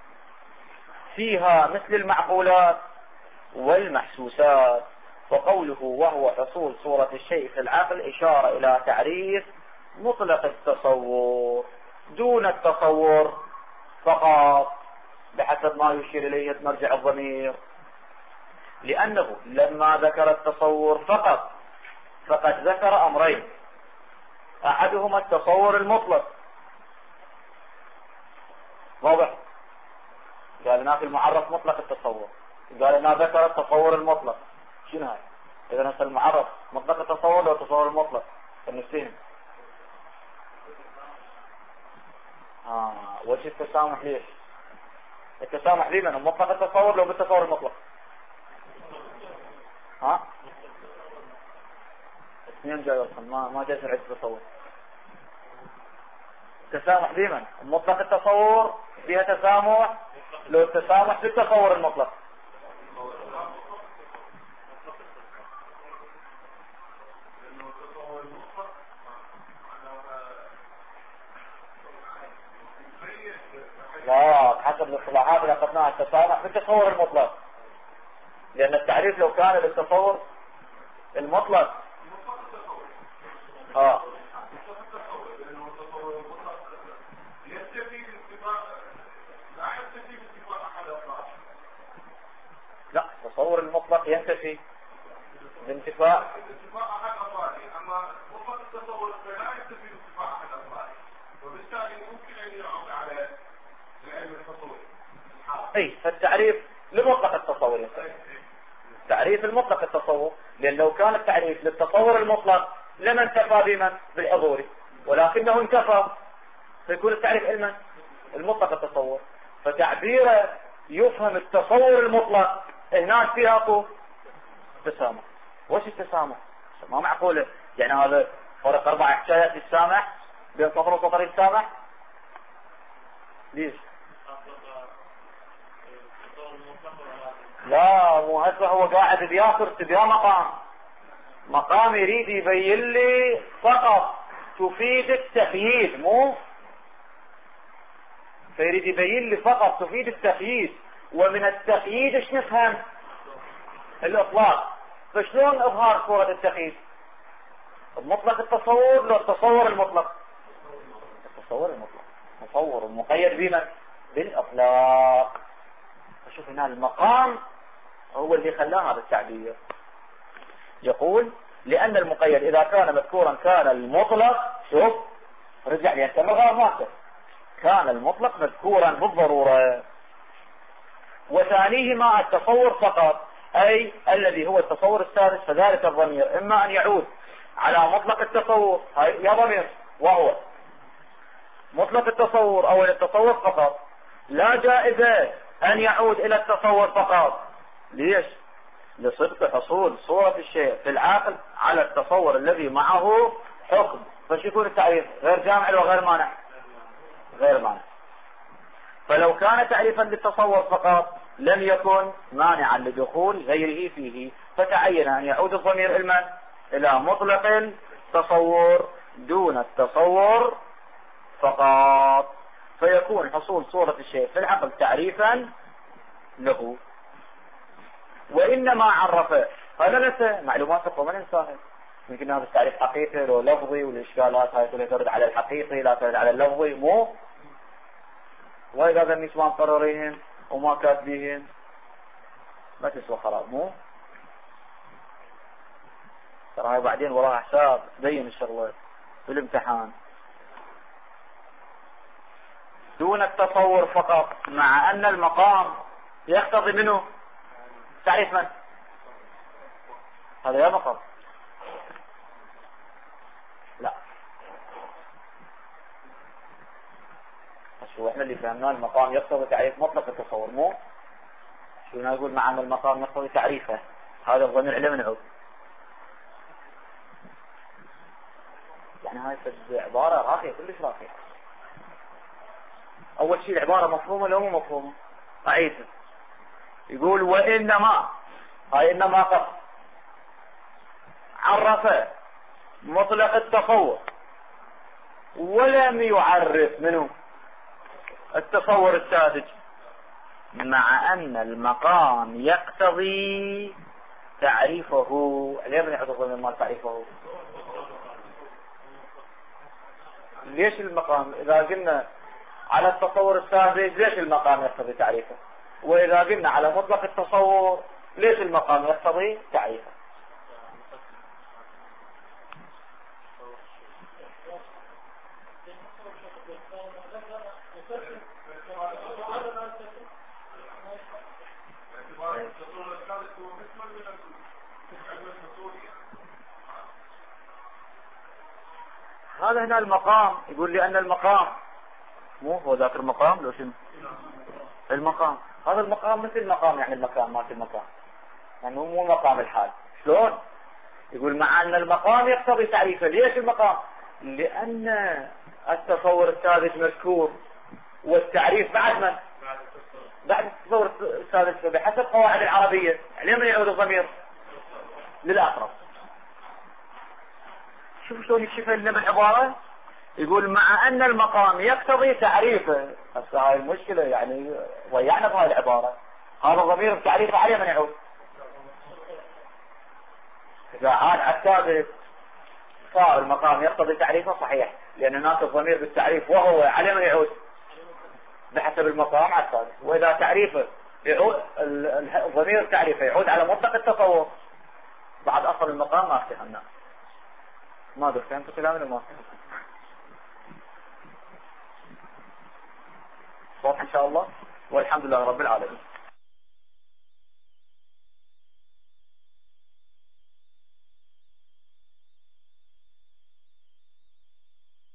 فيها مثل المعقولات والمحسوسات. وقوله وهو حصول صورة الشيء في العقل إشارة إلى تعريف مطلق التصور دون التصور فقط بحسب ما يشير إليه مرجع الضمير، لأنه لما ذكر التصور فقط فقد ذكر أمرين، أحدهما التصور المطلق، واضح؟ قال لنا في المعرف مطلق التصور، قال لنا ذكر التصور المطلق، شنو هاي؟ إذا نسأل المعرف مطلق التصور لو التصور المطلق فنفتهم. وجه التسامح ليش؟ التسامح لي من مطلق التصور لو بالتصور المطلق؟ اثنين جاي اصلا ما جاي سرعة التصور. التسامح لمن؟ مطلق التصور فيها تسامح لو التسامح بالتصور المطلق. لا حسب الاصطلاحات اللي اخذناها التسامح بالتصور المطلق، لأن التعريف لو كان للتصور المطلق لا التصور المطلق ينتفي بانتفاء احد افراده، اما مطلق التصور لا ينتفي بانتفاء احد افراده، وبالتالي ممكن ان يعود على العلم الحصولي. اي فالتعريف لمطلق التصور ينتفي، تعريف المطلق التصور، لأن لو كان التعريف للتصور المطلق لما انتفى بمن؟ بالحضوري، ولكنه انتفى فيكون التعريف علما المطلق التصور. فتعبيره يفهم التصور المطلق هناك فيها اكو تسامح. وش التسامح؟ ما معقوله يعني هذا فرق 4 حكايات السامح بين سطر وسطر السامح. ليش؟ لا مو هسه هو قاعد بياخر تبيا مقام يريد يبين لي فقط تفيد التقييد، مو فيريد يبين لي فقط تفيد التقييد، ومن التقييد ايش نفهم؟ الاطلاق. فشلون اظهار صورة التقييد؟ مطلق التصور لو التصور المطلق؟ التصور المطلق. تصور المقيد بمن؟ بالاطلاق. فشوف هنا المقام هو اللي خلاه هذا التعبير. يقول لأن المقيد إذا كان مذكورا كان المطلق، شوف رجع لي أنت مرغى ماكر، كان المطلق مذكورا بالضرورة. وثانيهما التصور فقط، أي الذي هو التصور السادس، فذلك الضمير إما أن يعود على مطلق التصور، يا ضمير وهو مطلق التصور أو التصور فقط. لا جائزة أن يعود إلى التصور فقط. ليش؟ لصدق حصول صورة الشيء في العقل على التصور الذي معه حكم. فش يكون التعريف؟ غير جامع وغير مانع؟ غير مانع. فلو كان تعريفا للتصور فقط لم يكن مانعا لدخول غيره فيه، فتعين أن يعود الضمير إلى مطلق التصور دون التصور فقط، فيكون حصول صورة الشيء في العقل تعريفا له. وإنما عرف هذا نفسه معلومات ما ننساها. يمكن هذا التعريف حقيقي لو لفظي، والإشكالات هاي كلها ترد على الحقيقي لا ترد على اللفظي، مو وايد هذا الناس ما مقررين وما كاتبين ما تسوى خراب، مو ترى هاي بعدين وراها حساب بين الشغلة في الامتحان. دون التصور فقط، مع أن المقام يقتضي منه تعريف من؟ هذا يا مقام لا. شو احنا اللي فهمناه المقام يقتضي تعريف مطلق التصور، مو شو نقول مع أن المقام يقتضي تعريفه. هذا الضمير علم نعود يعني هاي عبارة راقية كلش راقية. أول شيء العبارة مفهومة لو مو مفهومة؟ أعيدها. يقول وإنما، هاي إنما قط عرف مطلق التصور ولم يعرف منه التصور الساذج، مع أن المقام يقتضي تعريفه. ليه من يحط الضمير مال تعريفه؟ ليش المقام إذا قلنا على التصور الساذج ليش المقام يقتضي تعريفه؟ وإذا قلنا على مطلق التصور ليش المقام يقتضي تعريفه؟ هذا هنا المقام. يقول لي أن المقام مو هو ذاك المقام لو شنو المقام. هذا المقام مثل المقام يعني المكان ما في المكان يعني مو مقام الحال. شلون؟ يقول مع أن المقام يقتضي تعريفه. ليش المقام؟ لأن التصور الساذج مذكور والتعريف بعد من؟ بعد التصور الساذج. بحسب قواعد العربية لمن يعود الضمير؟ للأقرب. شوفوا شلون يكشف لنا بالعبارة. يقول مع أن المقام يقتضي تعريفه. هسه هاي المشكلة يعني ضيعنا بهاي العبارة. هذا الضمير بتعريفه عليه من يعود؟ إذا عاد على الثابت صار المقام يقتضي تعريفه صحيح، لأن هناك الضمير بالتعريف وهو عليه من يعود؟ بحسب المقام على الثابت. وإذا تعريفه يعود الضمير تعريفه يعود على مطلق التصور بعد أصل المقام ما افتهمنا. ما أدري فهمت كلامي ولا ما فهمت؟ صوت إن شاء الله والحمد لله رب العالمين.